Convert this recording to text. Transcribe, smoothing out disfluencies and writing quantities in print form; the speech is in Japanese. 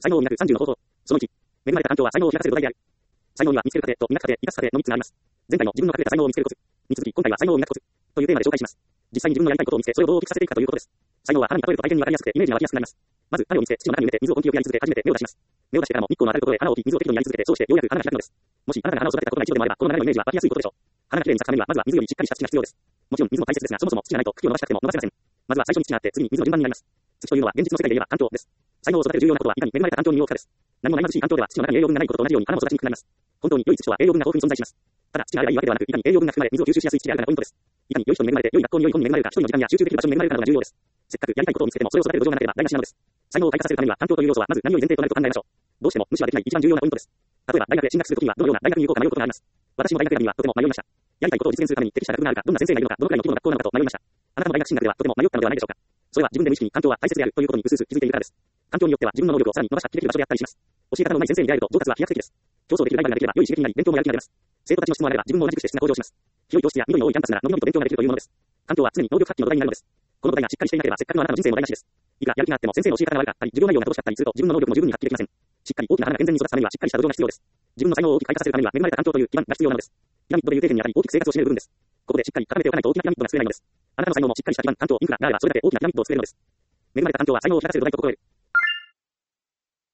才能を磨く30の方法。その1、恵まれた環境は才能を開かせる土台である。才能には見つける過程と磨く過程、生かす過程の3つがあります。前回の自分の隠れた才能を見つけるコツに続き、今回は才能を磨くコツというテーマで紹介します。実際に自分のやりたいことを見つけ、それをどう大きくさせていくかということです。才能は花に例えると体験にわかりやすくてイメージが湧きやすくなります。まず、種を見つけ、土の中に植えて、水を根気よくやり続け、初めて芽を出します。芽を出してからも日光の当たるところへ花を置き、水を適度にやり続けて、そうしてようやく花が開くのです。もし、あなたが花を育てたことが一度でもあれば、この流れのイメージは湧きやすいことでしょう。花がきれいに咲くためには、まずは水よりしっかりした土が必要です。もちろん水も大切ですが、そもそも土がないと茎を伸ばしたくても伸ばせません。まずは最初に土があって、次に水の順番になります。土というのは現実の世界で言えば環境です。才能を育てる重要なことは、いかに恵まれた環境に身を置くかです。何もない貧しい環境では土の中に栄養分がないことと同じように花も育ちにくくなります。本当に良い土とは栄養分が豊富に存在します。ただ、土があればいいわけではなく、いかに栄養分が含まれ、水を吸収しやすい土であるかがポイントです。いかに良い人に恵まれて、良い学校に良い本に恵まれるか、一人の時間や集中できる場所に恵まれるかなどが重要です。せっかくやりたいことを見つけても、それを育てる土壌がなければ台無しなのです。才能を開花させるためには、環境という要素はまず何より前提となると考えましょう。どうしても無視はできない一番重要なポイントです。例えば、大学へ進学するときには、どのような大学に行こうか迷うことがあります。私も大学選びにはとても迷いました。やりたいことを実現するために適した学部があるか、どんな先生がいるのか、どのくらいの規模の学校なのかと迷いました。あなたの大学進学ではとても迷ったのではないでしょうか。それは自分で無意識に環境は大切であるということに薄々気づいているからです。環境によっては自分の能力をさらに伸ばし発揮できる場所であったりします。教え方の上手い先生に出会えると上達は飛躍的です。競争できるライバルができれば良い刺激になり、勉強もやる気が出ます。生徒たちの質問があれば自分も同じくして質が向上します。広い教室や緑の多いキャンパスなら伸び伸びと勉強ができるというものです。環境は常に能力発揮の土台になるのです。この土台がしっかりしていなければせっかくのあなたの人生も台無しです。いくらやる気があっても先生の教え方が悪かったり、授業内容が乏しかったりすると自分の能力も十分に発揮できません。しっかり大きな花が健全に育つためにはしっかりした土壌が必要です。自分の才能を大きく開花させるためには恵まれた環境という基盤が必要なのです。ピラミッドでいう底点にあたり大きく生活を占める部分です。ここでしっかり固めておかないと大きなピラミッドが作れないのです。あなたの才能もしっかりした基盤、環境、インフラがあればそれだけ大きなピラミッドを作れるのです。恵まれた環境は才能を開かせる土台と心得る。